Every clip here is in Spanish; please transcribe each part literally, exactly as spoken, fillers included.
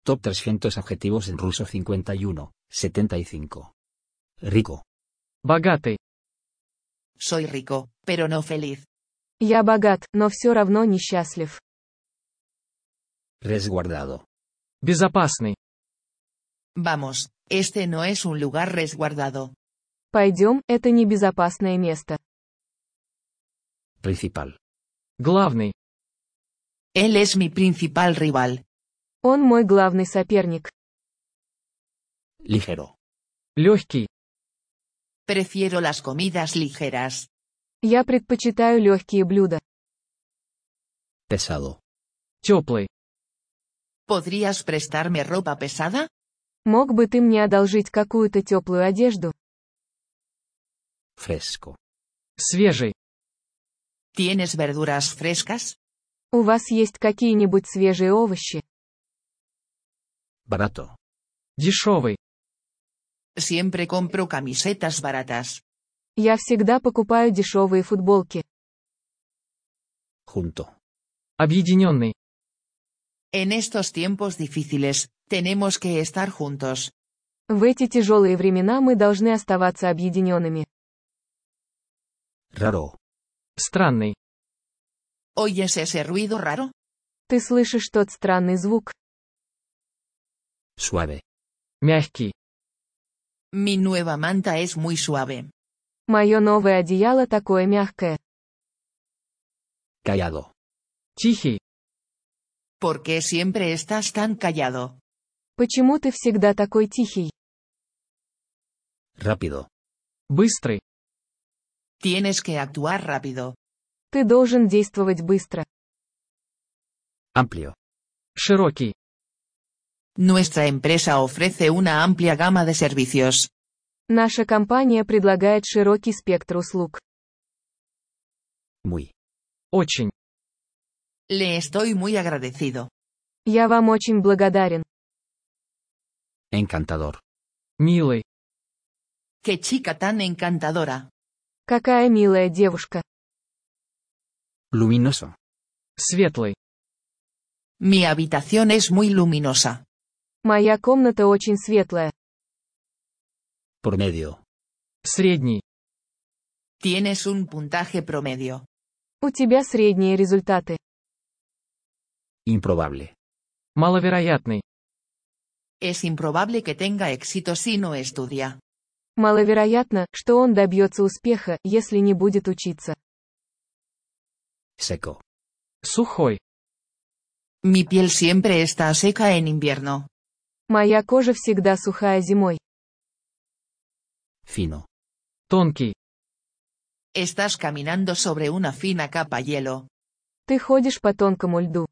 Top trescientos adjetivos en ruso cincuenta y uno, setenta y cinco. Rico. Богатый. Soy rico, pero no feliz. Я богат, но все равно несчастлив. Resguardado. Безопасный. Vamos, este no es un lugar resguardado. Пойдем, это небезопасное место. Principal. Главный. Él es mi principal rival. Он мой главный соперник. Ligero. Легкий. Prefiero las comidas ligeras. Я предпочитаю легкие блюда. Pesado. Теплый. ¿Podrías prestarme ropa pesada? Мог бы ты мне одолжить какую-то теплую одежду? Fresco. Свежий. ¿Tienes verduras frescas? У вас есть какие-нибудь свежие овощи? Barato. Дешевый. Siempre compro camisetas baratas. Я всегда покупаю дешевые футболки. Junto. Объединенный. En estos tiempos difíciles, tenemos que estar juntos. В эти тяжелые времена мы должны оставаться объединенными. Raro. Странный. ¿Oyes ese ruido raro? Ты слышишь тот странный звук? Suave. Мягкий. Mi nueva manta es muy suave. Мое новое одеяло такое мягкое. Callado. Тихий. ¿Por qué siempre estás tan callado? Почему ты всегда такой тихий? Rápido. Быстрый. Tienes que actuar rápido. Ты должен действовать быстро. Amplio. Широкий. Nuestra empresa ofrece una amplia gama de servicios. Наша компания предлагает широкий спектр услуг. Muy. Очень. Le estoy muy agradecido. Я вам очень благодарен. Encantador. Милый. ¡Qué chica tan encantadora! Какая милая девушка. Luminoso. Светлый. Mi habitación es muy luminosa. Моя комната очень светлая. Promedio. Средний. Tienes un puntaje promedio. У тебя средние результаты. Improbable. Маловероятный. Es improbable que tenga éxito si no estudia. Маловероятно, что он добьется успеха, если не будет учиться. Seco. Сухой. Mi piel siempre está seca en invierno. Моя кожа всегда сухая зимой. Fino. Тонкий. Estás caminando sobre una fina capa hielo. Ты ходишь по тонкому льду.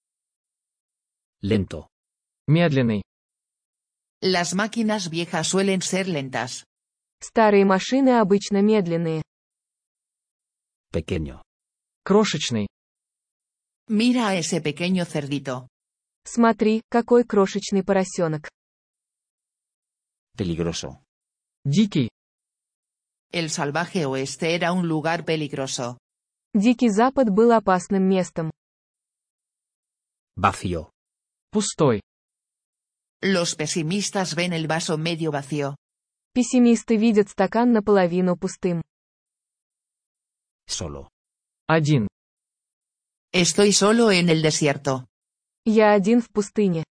Lento. Медленный. Las máquinas viejas suelen ser lentas. Старые машины обычно медленные. Pequeño. Крошечный. Mira a ese pequeño cerdito. Смотри, какой крошечный поросенок. Peligroso. Дикий. El salvaje oeste era un lugar peligroso. Дикий Запад был опасным местом. Vacío. Пустой. Los pesimistas ven el vaso medio vacío. Пессимисты видят стакан наполовину пустым. Solo. Один. Estoy solo en el desierto. Я один в пустыне.